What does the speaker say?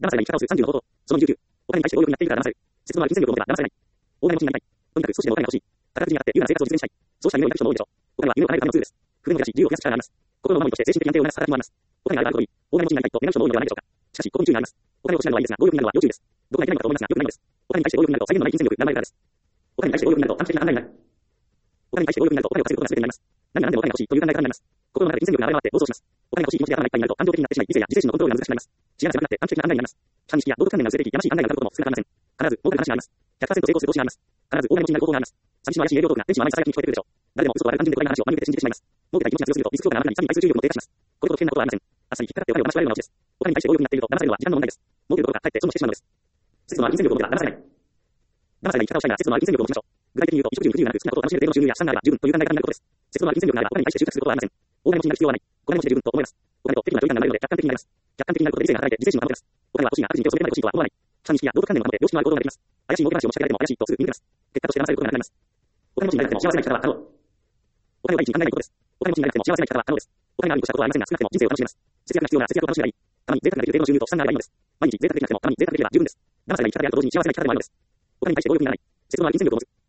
騙されない生き方をする30の方法。その29。お金に対して強欲になっているから騙される。節度のある金銭力を持てば騙されない。大金持ちになりたい。とにかく少しでもお金が欲しい。宝くじに当たって優雅な生活を実現したい。そうした夢を抱く人も多いでしょう。お金は夢を叶えるためのツールです。船を出し、自由を増やす力があります。心の守りとして精神的安定を促す働きもあります。お金があるからこそいい。大金持ちになりたいと願う人も多いのではないでしょうか。しかし、ここに注意があります。お金を失うのはいいですが、強欲になるのは要注意です。どこがいけないのかと思いますが、良くないのです。お金に対して強欲になると、際限のない金銭力が生まれるからです。お金に対して強欲になると、短期的な考えになる。お金に対して強欲になると、お金を稼ぐことが全てになります。何が何でもお金が欲しいという考えからになります。心の中で金銭力が現れて暴走します。お金が欲しい気持ちで頭がいっぱいになると、感情的になってしまい、理性や自制心のコントロールが難しくなります。視野が狭くなって短期的な考えになります。反意識や道徳観念が薄れていき、やましい考えが浮かぶことも少なくありません。必ず、儲かる話があります。100% 成功する投資があります。必ず、大金持ちになる方法があります。寂しの怪しい営業トークが天使の甘いささやきに聞こえてくるでしょう。誰でも嘘と悪い単純で怖い話を真に受けて信じてしまいます。儲けたい気持ちが強すぎると、リスク評価があなたに詐欺に対する注意力も低下します。これほど危険なことはありません。あっさり引っかかってお金を騙し取られるのがオチです。お金に対して強欲になっていると騙されるのは時間の問題です。儲けるどころか、かえって損をしてしまうのです。節度のある金銭力を持てば騙されない。騙されない生き方をしたいなら節度のある金銭力を持ちましょう。具体的に言うと、衣食住不自由なく好きなことを楽しめる程度の収入や資産があれば十分という考え方になることです。節度のある金銭力があればお金に対して執着することはありません。大金持ちになる必要はない。お金持ちで十分と思います。お金と適度な距離感が生まれるので客観的になります。客観的になることで理性が働いて自制心を保てます。お金は欲しいが悪事に手を染めない欲しいとは思わない。反意識や道徳観念を保て良識のある行動ができます。怪しい儲け話を持ちかけられても怪しいとすぐ見抜けます。結果として騙されることがなくなります。お金持ちになりたくても幸せな生き方は可能。お金を第一に考えないことです。お金持ちになりたくても幸せな生き方は可能です。お金があるに越したことはありませんが、少なくても人生を楽しめます。節約が必要なら節約を楽しめばいい。たまに贅沢ができる程度の収入と資産があればいいのです。毎日贅沢できなくてもたまに贅沢できれば十分です。騙されない生き方であると同時に幸せな生き方でもあるのです。お金に対して強欲にならない。節度のある金銭力を持つ。